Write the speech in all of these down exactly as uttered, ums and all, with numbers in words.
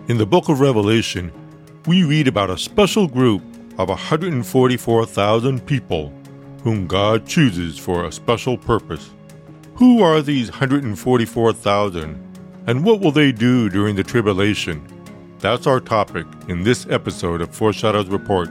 In the book of Revelation, we read about a special group of one hundred forty-four thousand people whom God chooses for a special purpose. Who are these one hundred forty-four thousand, and what will they do during the tribulation? That's our topic in this episode of Foreshadows Report.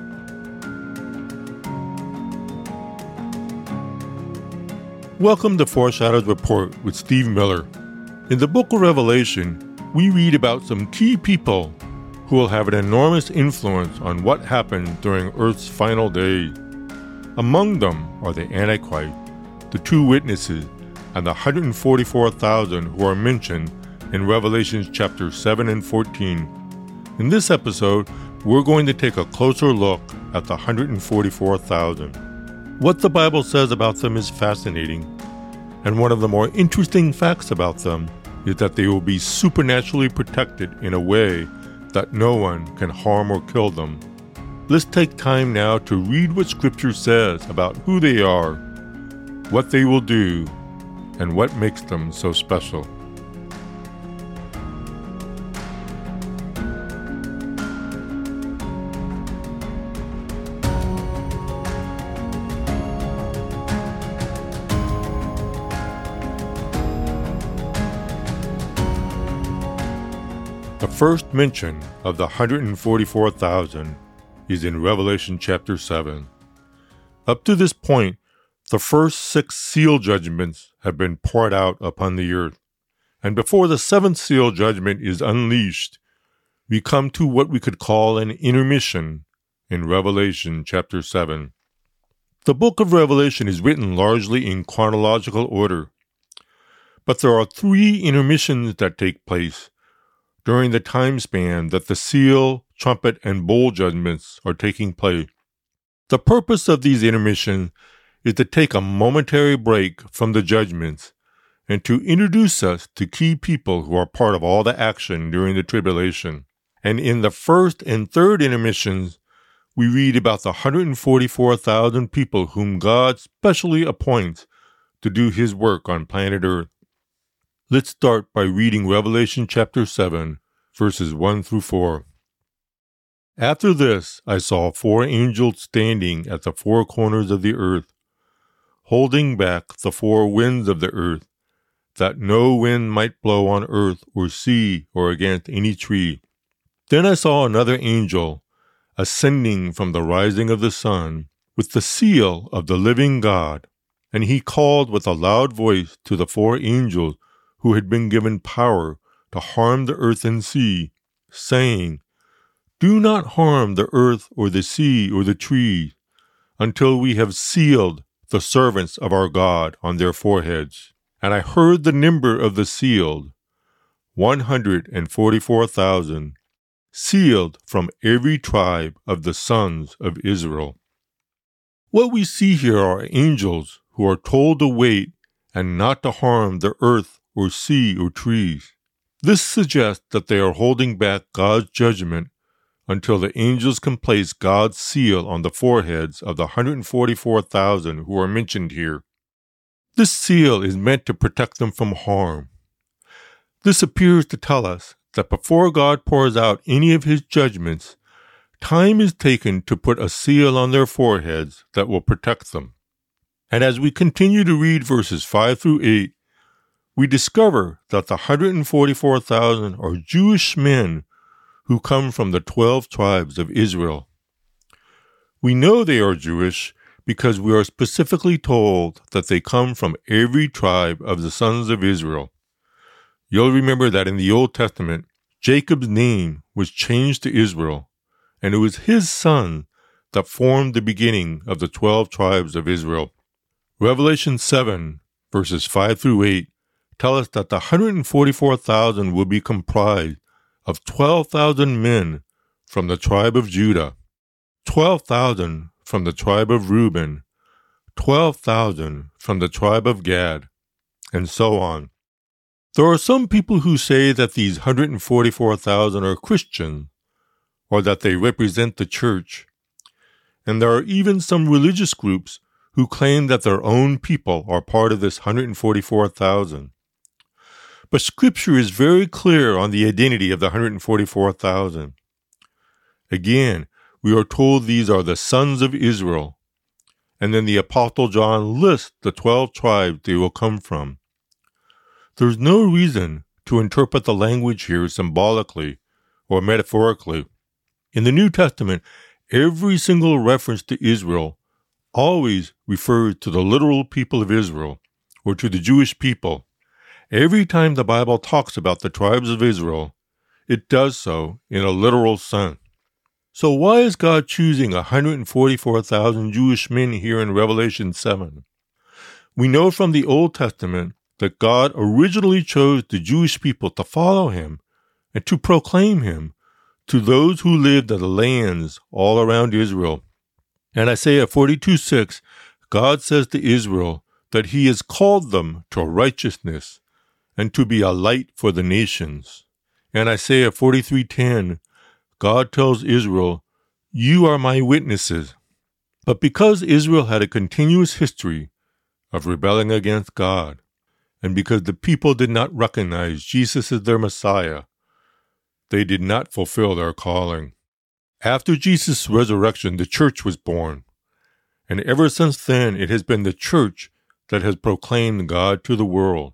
Welcome to Foreshadows Report with Steve Miller. In the book of Revelation, we read about some key people who will have an enormous influence on what happened during Earth's final days. Among them are the Antichrist, the two witnesses, and the one hundred forty-four thousand who are mentioned in Revelations chapters seven and fourteen. In this episode, we're going to take a closer look at the one hundred forty-four thousand. What the Bible says about them is fascinating, and one of the more interesting facts about them is that they will be supernaturally protected in a way that no one can harm or kill them. Let's take time now to read what Scripture says about who they are, what they will do, and what makes them so special. The first mention of the one hundred forty-four thousand is in Revelation chapter seven. Up to this point, the first six seal judgments have been poured out upon the earth, and before the seventh seal judgment is unleashed, we come to what we could call an intermission in Revelation chapter seven. The book of Revelation is written largely in chronological order, but there are three intermissions that take place during the time span that the seal, trumpet, and bowl judgments are taking place. The purpose of these intermissions is to take a momentary break from the judgments and to introduce us to key people who are part of all the action during the tribulation. And in the first and third intermissions, we read about the one hundred forty-four thousand people whom God specially appoints to do His work on planet Earth. Let's start by reading Revelation chapter seven, verses one through four. After this, I saw four angels standing at the four corners of the earth, holding back the four winds of the earth, that no wind might blow on earth or sea or against any tree. Then I saw another angel ascending from the rising of the sun with the seal of the living God, and he called with a loud voice to the four angels who had been given power to harm the earth and sea, saying, "Do not harm the earth or the sea or the trees, until we have sealed the servants of our God on their foreheads." And I heard the number of the sealed, one hundred forty-four thousand, sealed from every tribe of the sons of Israel. What we see here are angels who are told to wait and not to harm the earth or sea or trees. This suggests that they are holding back God's judgment until the angels can place God's seal on the foreheads of the one hundred forty-four thousand who are mentioned here. This seal is meant to protect them from harm. This appears to tell us that before God pours out any of His judgments, time is taken to put a seal on their foreheads that will protect them. And as we continue to read verses five through eight, we discover that the one hundred forty-four thousand are Jewish men who come from the twelve tribes of Israel. We know they are Jewish because we are specifically told that they come from every tribe of the sons of Israel. You'll remember that in the Old Testament, Jacob's name was changed to Israel, and it was his son that formed the beginning of the twelve tribes of Israel. Revelation seven, verses five through eight, tell us that the one hundred forty-four thousand will be comprised of twelve thousand men from the tribe of Judah, twelve thousand from the tribe of Reuben, twelve thousand from the tribe of Gad, and so on. There are some people who say that these one hundred forty-four thousand are Christians, or that they represent the church, and there are even some religious groups who claim that their own people are part of this one hundred forty-four thousand. But Scripture is very clear on the identity of the one hundred forty-four thousand. Again, we are told these are the sons of Israel, and then the Apostle John lists the twelve tribes they will come from. There's no reason to interpret the language here symbolically or metaphorically. In the New Testament, every single reference to Israel always refers to the literal people of Israel, or to the Jewish people. Every time the Bible talks about the tribes of Israel, it does so in a literal sense. So why is God choosing one hundred forty-four thousand Jewish men here in Revelation seven? We know from the Old Testament that God originally chose the Jewish people to follow him and to proclaim him to those who lived in the lands all around Israel. In Isaiah forty-two six, God says to Israel that he has called them to righteousness and to be a light for the nations. In Isaiah forty-three ten, God tells Israel, "You are my witnesses." But because Israel had a continuous history of rebelling against God, and because the people did not recognize Jesus as their Messiah, they did not fulfill their calling. After Jesus' resurrection, the church was born, and ever since then it has been the church that has proclaimed God to the world.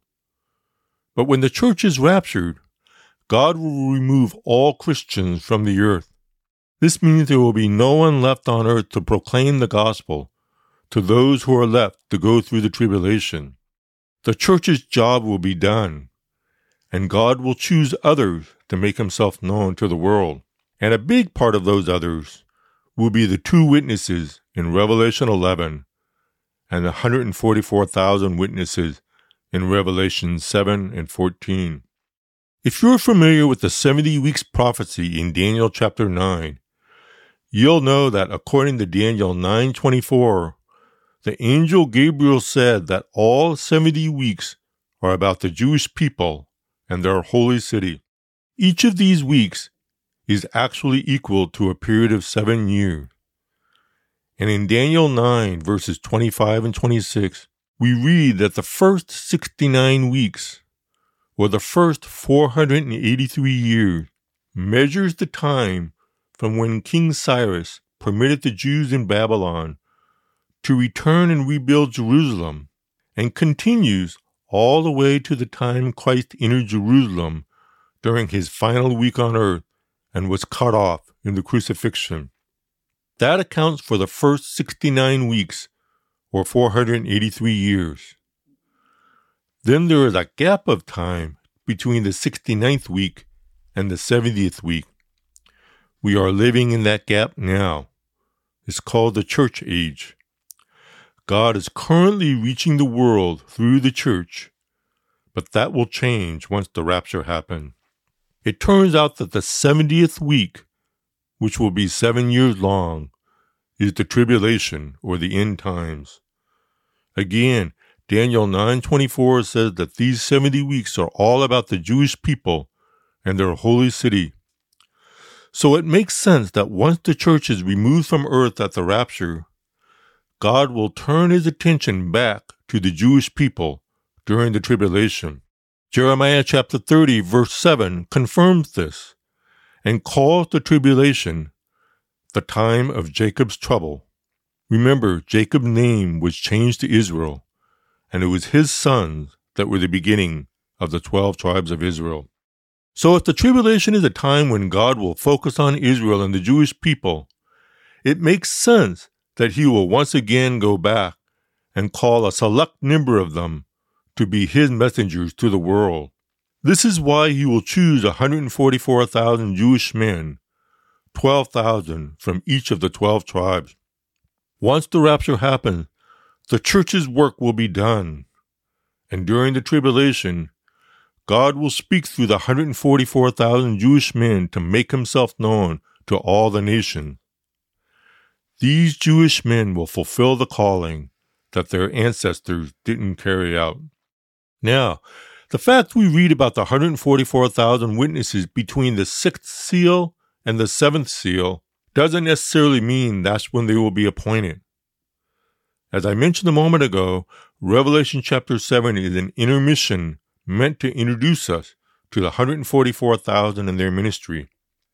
But when the church is raptured, God will remove all Christians from the earth. This means there will be no one left on earth to proclaim the gospel to those who are left to go through the tribulation. The church's job will be done, and God will choose others to make himself known to the world. And a big part of those others will be the two witnesses in Revelation eleven and the one hundred forty-four thousand witnesses in Revelation seven and fourteen. If you're familiar with the seventy weeks prophecy in Daniel chapter nine, you'll know that according to Daniel nine twenty-four, the angel Gabriel said that all seventy weeks are about the Jewish people and their holy city. Each of these weeks is actually equal to a period of seven years. And in Daniel nine, verses twenty-five and twenty-six, we read that the first sixty-nine weeks, or the first four hundred eighty-three years, measures the time from when King Cyrus permitted the Jews in Babylon to return and rebuild Jerusalem, and continues all the way to the time Christ entered Jerusalem during his final week on earth and was cut off in the crucifixion. That accounts for the first sixty-nine weeks, or four hundred eighty-three years. Then there is a gap of time between the sixty-ninth week and the seventieth week. We are living in that gap now. It's called the church age. God is currently reaching the world through the church, but that will change once the rapture happens. It turns out that the seventieth week, which will be seven years long, is the tribulation or the end times. Again, Daniel nine twenty-four says that these seventy weeks are all about the Jewish people and their holy city. So it makes sense that once the church is removed from earth at the rapture, God will turn his attention back to the Jewish people during the tribulation. Jeremiah chapter thirty, verse seven confirms this and calls the tribulation the time of Jacob's trouble. Remember, Jacob's name was changed to Israel, and it was his sons that were the beginning of the twelve tribes of Israel. So if the tribulation is a time when God will focus on Israel and the Jewish people, it makes sense that he will once again go back and call a select number of them to be his messengers to the world. This is why he will choose one hundred forty-four thousand Jewish men, twelve thousand from each of the twelve tribes. Once the rapture happens, the church's work will be done, and during the tribulation, God will speak through the one hundred forty-four thousand Jewish men to make himself known to all the nations. These Jewish men will fulfill the calling that their ancestors didn't carry out. Now, the fact we read about the one hundred forty-four thousand witnesses between the sixth seal and the seventh seal doesn't necessarily mean that's when they will be appointed. As I mentioned a moment ago, Revelation chapter seven is an intermission meant to introduce us to the one hundred forty-four thousand and their ministry.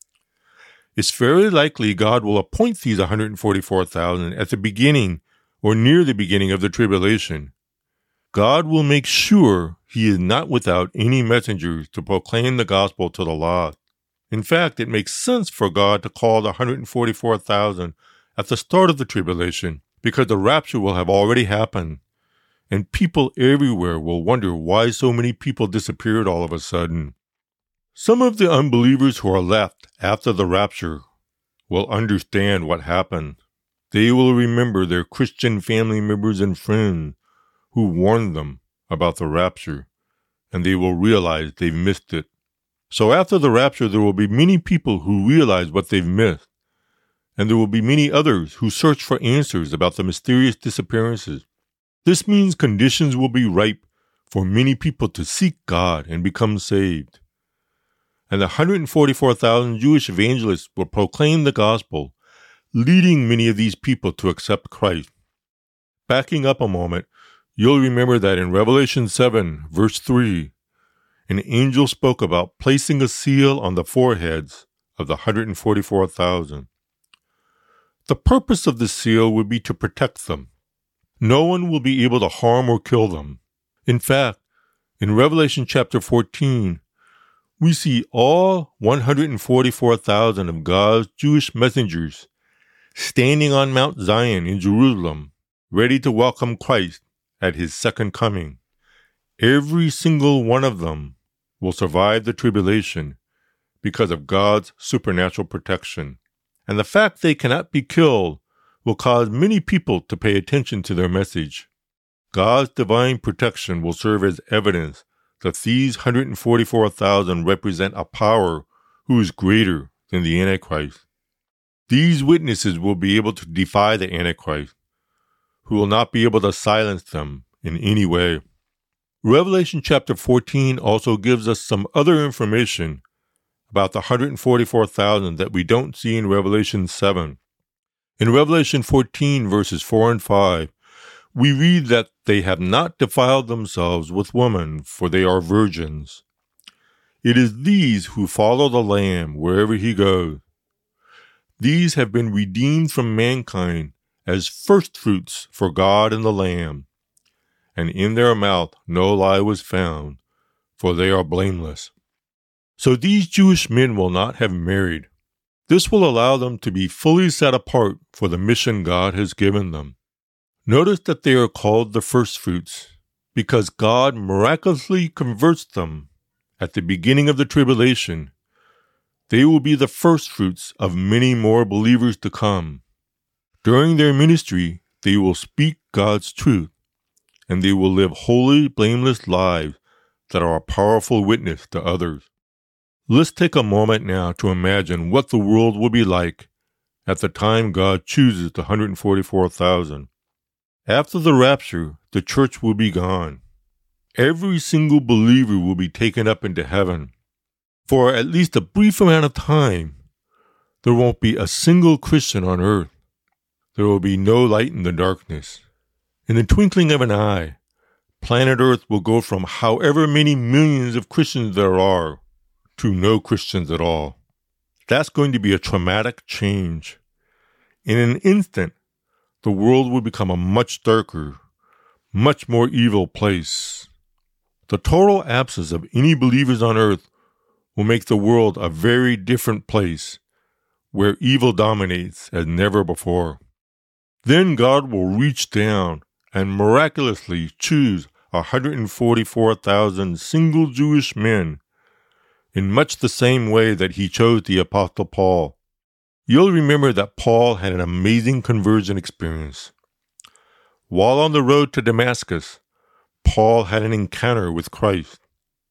It's very likely God will appoint these one hundred forty-four thousand at the beginning or near the beginning of the tribulation. God will make sure he is not without any messengers to proclaim the gospel to the lost. In fact, it makes sense for God to call the one hundred forty-four thousand at the start of the tribulation, because the rapture will have already happened, and people everywhere will wonder why so many people disappeared all of a sudden. Some of the unbelievers who are left after the rapture will understand what happened. They will remember their Christian family members and friends who warned them about the rapture, and they will realize they've missed it. So after the rapture, there will be many people who realize what they've missed, and there will be many others who search for answers about the mysterious disappearances. This means conditions will be ripe for many people to seek God and become saved. And the one hundred forty-four thousand Jewish evangelists will proclaim the gospel, leading many of these people to accept Christ. Backing up a moment, you'll remember that in Revelation seven, verse three, an angel spoke about placing a seal on the foreheads of the one hundred forty-four thousand. The purpose of the seal would be to protect them. No one will be able to harm or kill them. In fact, in Revelation chapter fourteen, we see all one hundred forty-four thousand of God's Jewish messengers standing on Mount Zion in Jerusalem, ready to welcome Christ at his second coming. Every single one of them will survive the tribulation because of God's supernatural protection. And the fact they cannot be killed will cause many people to pay attention to their message. God's divine protection will serve as evidence that these one hundred forty-four thousand represent a power who is greater than the Antichrist. These witnesses will be able to defy the Antichrist, who will not be able to silence them in any way. Revelation chapter fourteen also gives us some other information about the one hundred forty-four thousand that we don't see in Revelation seven. In Revelation fourteen, verses four and five, we read that they have not defiled themselves with woman, for they are virgins. It is these who follow the Lamb wherever he goes. These have been redeemed from mankind as firstfruits for God and the Lamb, and in their mouth no lie was found, for they are blameless. So these Jewish men will not have married. This will allow them to be fully set apart for the mission God has given them. Notice that they are called the firstfruits because God miraculously converts them at the beginning of the tribulation. They will be the firstfruits of many more believers to come. During their ministry, they will speak God's truth, and they will live holy, blameless lives that are a powerful witness to others. Let's take a moment now to imagine what the world will be like at the time God chooses the one hundred forty-four thousand. After the rapture, the church will be gone. Every single believer will be taken up into heaven. For at least a brief amount of time, there won't be a single Christian on earth. There will be no light in the darkness. In the twinkling of an eye, planet Earth will go from however many millions of Christians there are to no Christians at all. That's going to be a traumatic change. In an instant, the world will become a much darker, much more evil place. The total absence of any believers on earth will make the world a very different place where evil dominates as never before. Then God will reach down and miraculously choose one hundred forty-four thousand single Jewish men in much the same way that he chose the Apostle Paul. You'll remember that Paul had an amazing conversion experience. While on the road to Damascus, Paul had an encounter with Christ.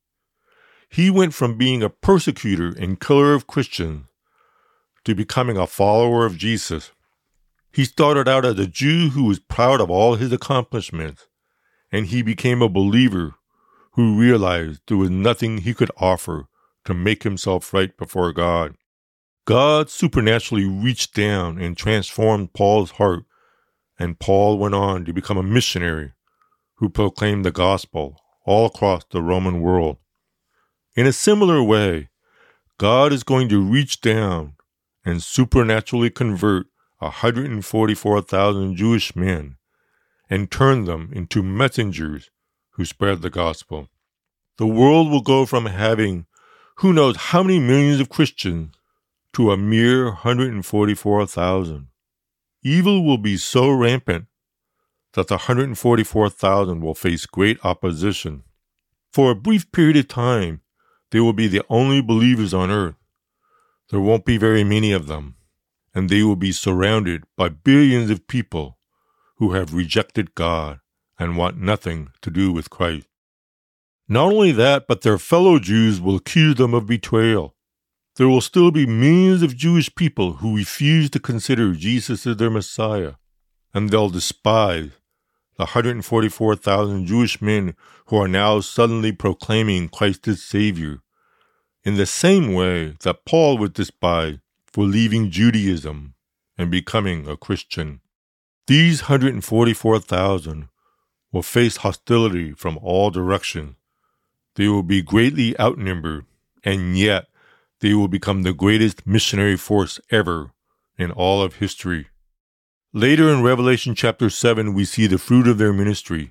He went from being a persecutor and killer of Christians to becoming a follower of Jesus. He started out as a Jew who was proud of all his accomplishments, and he became a believer who realized there was nothing he could offer to make himself right before God. God supernaturally reached down and transformed Paul's heart, and Paul went on to become a missionary who proclaimed the gospel all across the Roman world. In a similar way, God is going to reach down and supernaturally convert one hundred forty-four thousand Jewish men and turn them into messengers who spread the gospel. The world will go from having who knows how many millions of Christians to a mere one hundred forty-four thousand. Evil will be so rampant that the one hundred forty-four thousand will face great opposition. For a brief period of time, they will be the only believers on earth. There won't be very many of them, and they will be surrounded by billions of people who have rejected God and want nothing to do with Christ. Not only that, but their fellow Jews will accuse them of betrayal. There will still be millions of Jewish people who refuse to consider Jesus as their Messiah, and they'll despise the one hundred forty-four thousand Jewish men who are now suddenly proclaiming Christ as Savior, in the same way that Paul was despised for leaving Judaism and becoming a Christian. These one hundred forty-four thousand will face hostility from all directions. They will be greatly outnumbered, and yet they will become the greatest missionary force ever in all of history. Later in Revelation chapter seven, we see the fruit of their ministry.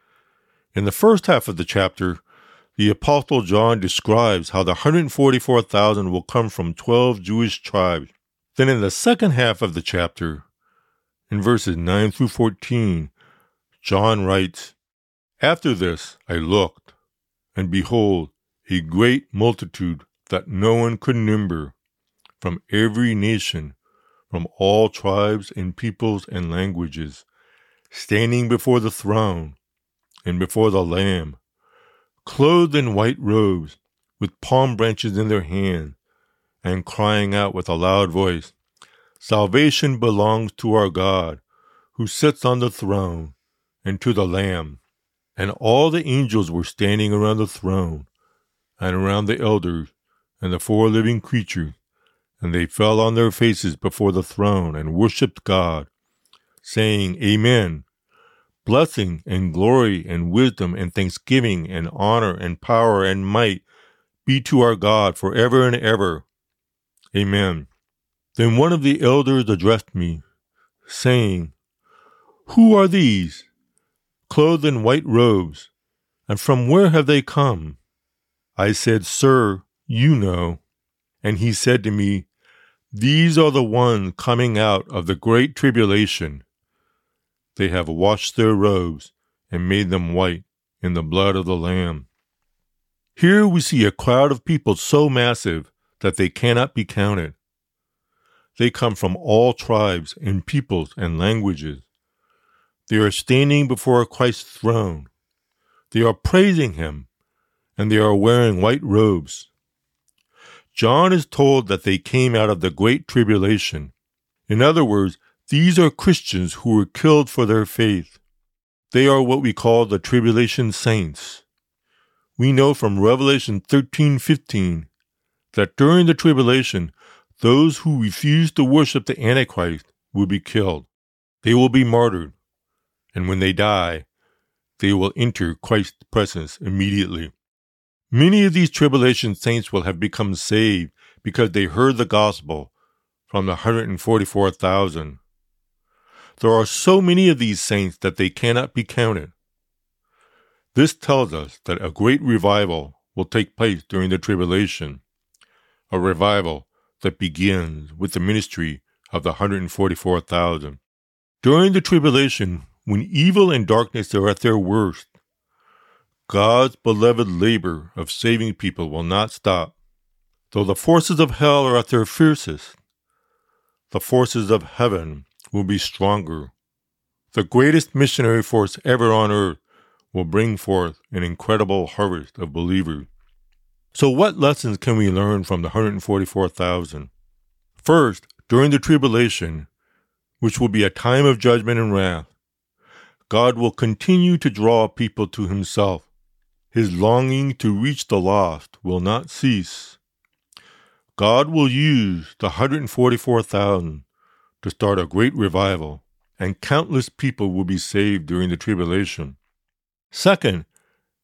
In the first half of the chapter, the Apostle John describes how the one hundred forty-four thousand will come from twelve Jewish tribes. Then in the second half of the chapter, in verses nine through fourteen, John writes, "After this I looked, and behold, a great multitude that no one could number, from every nation, from all tribes and peoples and languages, standing before the throne and before the Lamb, clothed in white robes, with palm branches in their hands, and crying out with a loud voice, 'Salvation belongs to our God, who sits on the throne, and to the Lamb.' And all the angels were standing around the throne, and around the elders, and the four living creatures, and they fell on their faces before the throne and worshipped God, saying, 'Amen. Blessing and glory and wisdom and thanksgiving and honor and power and might be to our God forever and ever. Amen.' Then one of the elders addressed me, saying, 'Who are these, clothed in white robes, and from where have they come?' I said, 'Sir, you know.' And he said to me, 'These are the ones coming out of the great tribulation. They have washed their robes and made them white in the blood of the Lamb.'" Here we see a crowd of people so massive that they cannot be counted. They come from all tribes and peoples and languages. They are standing before Christ's throne. They are praising him, and they are wearing white robes. John is told that they came out of the great tribulation. In other words, these are Christians who were killed for their faith. They are what we call the tribulation saints. We know from Revelation thirteen fifteen that during the tribulation, those who refuse to worship the Antichrist will be killed. They will be martyred, and when they die, they will enter Christ's presence immediately. Many of these tribulation saints will have become saved because they heard the gospel from the one hundred forty-four thousand. There are so many of these saints that they cannot be counted. This tells us that a great revival will take place during the tribulation, a revival that begins with the ministry of the one hundred forty-four thousand. During the tribulation, when evil and darkness are at their worst, God's beloved labor of saving people will not stop. Though the forces of hell are at their fiercest, the forces of heaven will be stronger. The greatest missionary force ever on earth will bring forth an incredible harvest of believers. So what lessons can we learn from the one hundred forty-four thousand? First, during the tribulation, which will be a time of judgment and wrath, God will continue to draw people to himself. His longing to reach the lost will not cease. God will use the one hundred forty-four thousand to start a great revival, and countless people will be saved during the tribulation. Second,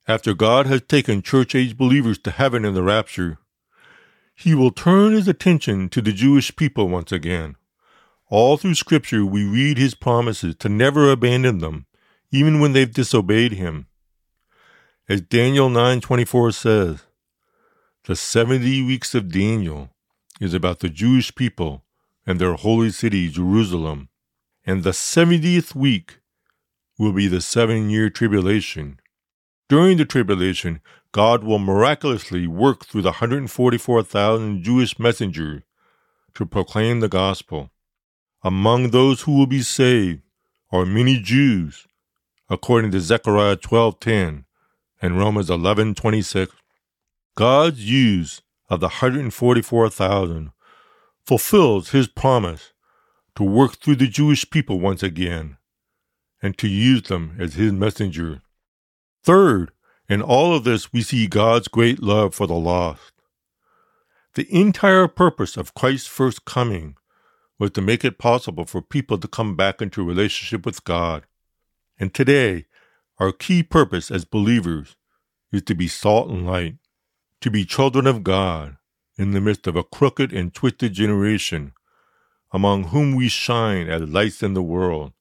after God has taken church-age believers to heaven in the rapture, he will turn his attention to the Jewish people once again. All through Scripture, we read his promises to never abandon them, even when they've disobeyed him. As Daniel nine twenty-four says, the seventy weeks of Daniel is about the Jewish people and their holy city, Jerusalem, and the seventieth week will be the seven-year tribulation. During the tribulation, God will miraculously work through the one hundred forty-four thousand Jewish messengers to proclaim the gospel. Among those who will be saved are many Jews, according to Zechariah twelve ten and Romans eleven twenty-six. God's use of the one hundred forty-four thousand fulfills his promise to work through the Jewish people once again and to use them as his messenger. Third, in all of this, we see God's great love for the lost. The entire purpose of Christ's first coming was to make it possible for people to come back into relationship with God. And today, our key purpose as believers is to be salt and light, to be children of God in the midst of a crooked and twisted generation, among whom we shine as lights in the world.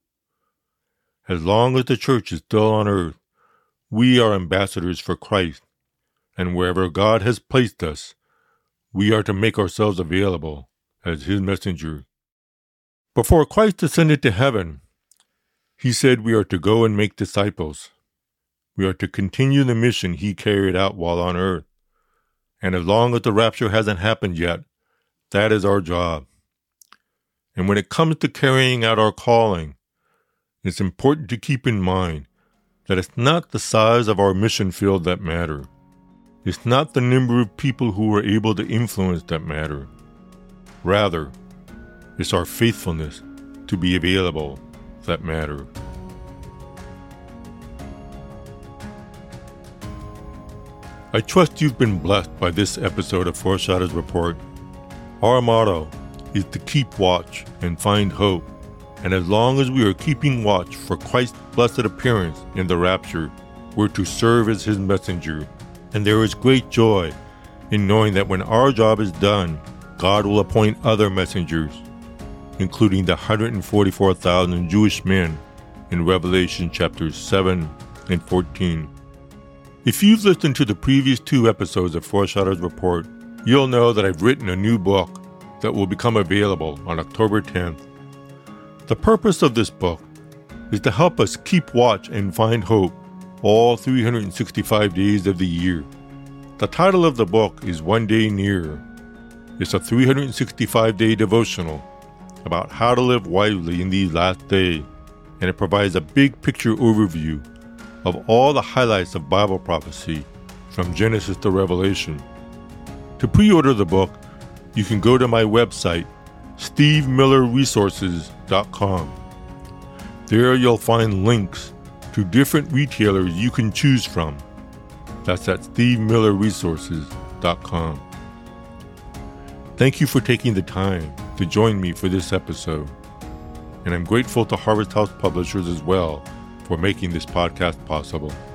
As long as the church is still on earth, we are ambassadors for Christ, and wherever God has placed us, we are to make ourselves available as his messengers. Before Christ ascended to heaven, he said we are to go and make disciples. We are to continue the mission he carried out while on earth. And as long as the rapture hasn't happened yet, that is our job. And when it comes to carrying out our calling, it's important to keep in mind that it's not the size of our mission field that matter. It's not the number of people who are able to influence that matter. Rather, it's our faithfulness to be available that matter. I trust you've been blessed by this episode of Foreshadows Report. Our motto is to keep watch and find hope. And as long as we are keeping watch for Christ's blessed appearance in the rapture, we're to serve as his messenger. And there is great joy in knowing that when our job is done, God will appoint other messengers, including the one hundred forty-four thousand Jewish men in Revelation chapters seven and fourteen. If you've listened to the previous two episodes of Foreshadows Report, you'll know that I've written a new book that will become available on October tenth. The purpose of this book is to help us keep watch and find hope all three hundred sixty-five days of the year. The title of the book is One Day Nearer. It's a three hundred sixty-five day devotional about how to live wisely in these last days, and it provides a big picture overview of all the highlights of Bible prophecy from Genesis to Revelation. To pre-order the book, you can go to my website, steve miller resources dot com. There you'll find links to different retailers you can choose from. That's at steve miller resources dot com. Thank you for taking the time to join me for this episode. And I'm grateful to Harvest House Publishers as well for making this podcast possible.